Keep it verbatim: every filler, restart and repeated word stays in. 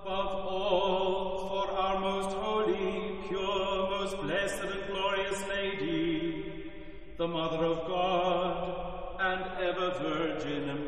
above all, for our most holy, pure, most blessed and glorious Lady, the Mother of God, and ever Virgin